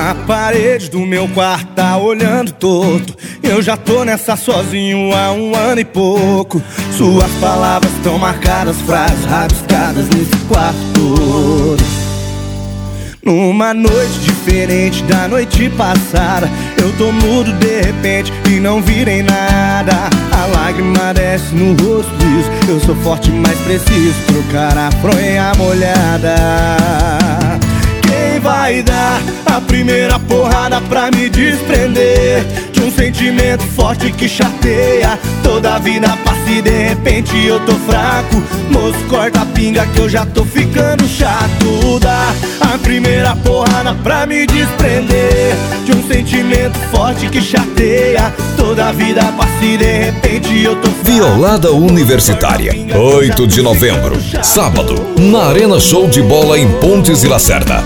A parede do meu quarto tá olhando torto. Eu já tô nessa sozinho há 1 ano e pouco. Suas palavras tão marcadas, frases rabiscadas nesse quarto todo. Numa noite diferente da noite passada, eu tô mudo de repente e não virei nada. A lágrima desce no rosto liso. Eu sou forte, mas preciso trocar a fronha molhada. Quem vai dar a primeira porrada pra me desprender de um sentimento forte que chateia? Toda a vida passa e de repente eu tô fraco. Moço, corta a pinga que eu já tô ficando chato. Dá a primeira porrada pra me desprender de um sentimento forte que chateia. Toda a vida passa e de repente eu tô fraco. Violada Universitária, 8 de novembro, sábado, na Arena Show de Bola em Pontes e Lacerda.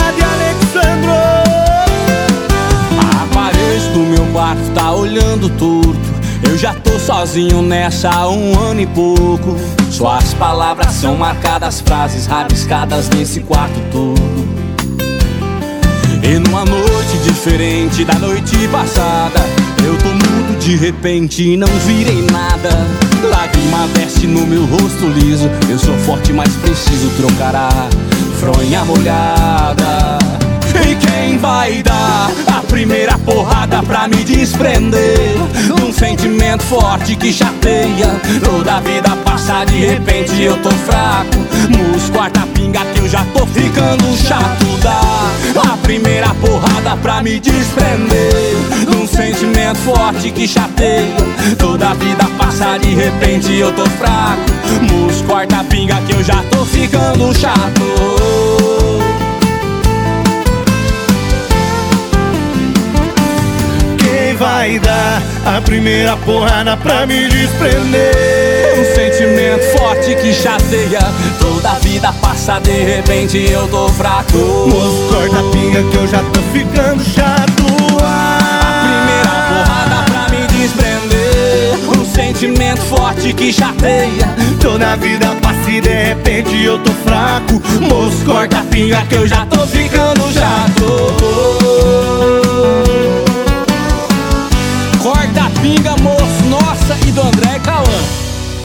A parede do meu quarto tá olhando torto. Eu já tô sozinho nessa há 1 ano e pouco. Suas palavras são marcadas, frases rabiscadas nesse quarto todo. E numa noite diferente da noite passada, eu tô mudo de repente e não virei nada. Lágrima desce no meu rosto liso. Eu sou forte, mas preciso trocar a fronha molhada. E quem vai dar a primeira porrada pra me desprender de um sentimento forte que chateia? Toda a vida passa, de repente eu tô fraco. Moço, quarta pinga que eu já tô ficando chato. Dá a primeira porrada pra me desprender de um sentimento forte que chateia. Toda a vida passa, de repente eu tô fraco. Moço, quarta pinga que eu já tô ficando chato. Vai dar a primeira porrada pra me desprender um sentimento forte que chateia. Toda a vida passa, de repente eu tô fraco. Moço, corta a pinga que eu já tô ficando chato. A primeira porrada pra me desprender um sentimento forte que chateia. Toda a vida passa e de repente eu tô fraco. Moço, corta a pinga que eu já tô ficando chato.